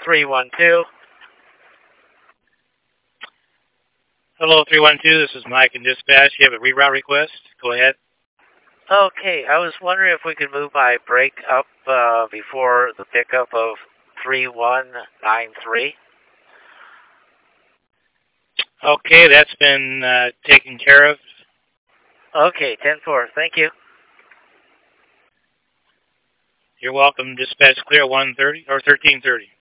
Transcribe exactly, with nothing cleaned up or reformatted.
three one two. Hello, three one two. This is Mike in dispatch. You have a reroute request? Go ahead. Okay, I was wondering if we could move my break up uh, before the pickup of three one nine three. Okay, that's been uh, taken care of. Okay, ten four. Thank you. You're welcome. Dispatch clear one thirty or thirteen thirty.